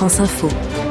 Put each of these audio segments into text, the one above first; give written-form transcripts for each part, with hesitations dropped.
France Info.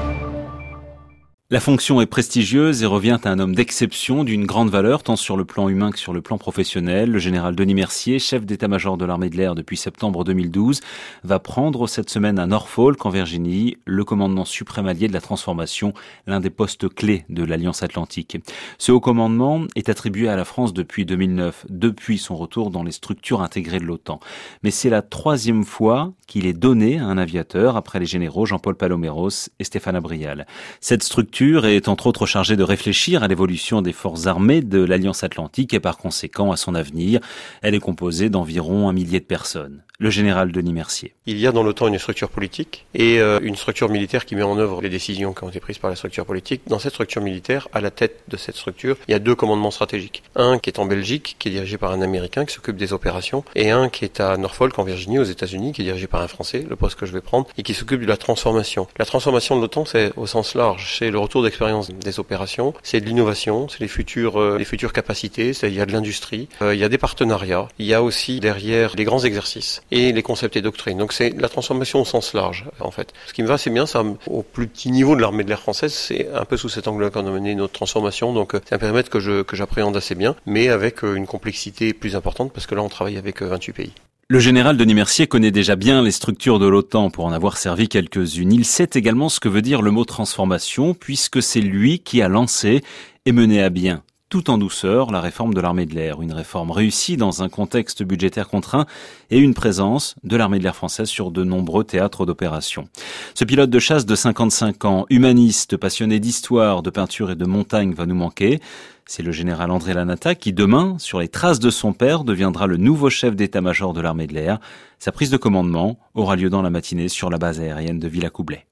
La fonction est prestigieuse et revient à un homme d'exception, d'une grande valeur, tant sur le plan humain que sur le plan professionnel. Le général Denis Mercier, chef d'état-major de l'armée de l'air depuis septembre 2012, va prendre cette semaine à Norfolk, en Virginie, le commandement suprême allié de la transformation, l'un des postes clés de l'Alliance Atlantique. Ce haut commandement est attribué à la France depuis 2009, depuis son retour dans les structures intégrées de l'OTAN. Mais c'est la troisième fois qu'il est donné à un aviateur, après les généraux Jean-Paul Paloméros et Stéphane Abrial. Cette structure est entre autres chargée de réfléchir à l'évolution des forces armées de l'Alliance Atlantique et par conséquent à son avenir. Elle est composée d'environ 1 millier de personnes. Le général Denis Mercier. Il y a dans l'OTAN une structure politique et une structure militaire qui met en œuvre les décisions qui ont été prises par la structure politique. Dans cette structure militaire, à la tête de cette structure, il y a 2 commandements stratégiques. Un qui est en Belgique, qui est dirigé par un Américain qui s'occupe des opérations, et un qui est à Norfolk, en Virginie, aux États-Unis, qui est dirigé par un Français, le poste que je vais prendre, et qui s'occupe de la transformation. La transformation de l'OTAN, c'est au sens large, c'est le retour d'expérience des opérations, c'est de l'innovation, c'est les futures capacités, c'est-à-dire de l'industrie, il y a des partenariats, il y a aussi derrière les grands exercices et les concepts et doctrines. Donc c'est la transformation au sens large, en fait. Ce qui me va, c'est bien, ça, au plus petit niveau de l'armée de l'air française, c'est un peu sous cet angle-là qu'on a mené notre transformation, donc c'est un périmètre que j'appréhende assez bien, mais avec une complexité plus importante, parce que là, on travaille avec 28 pays. Le général Denis Mercier connaît déjà bien les structures de l'OTAN pour en avoir servi quelques-unes. Il sait également ce que veut dire le mot transformation, puisque c'est lui qui a lancé et mené à bien, tout en douceur, la réforme de l'armée de l'air. Une réforme réussie dans un contexte budgétaire contraint et une présence de l'armée de l'air française sur de nombreux théâtres d'opération. Ce pilote de chasse de 55 ans, humaniste, passionné d'histoire, de peinture et de montagne va nous manquer. C'est le général André Lanata qui, demain, sur les traces de son père, deviendra le nouveau chef d'état-major de l'armée de l'air. Sa prise de commandement aura lieu dans la matinée sur la base aérienne de Villacoublay.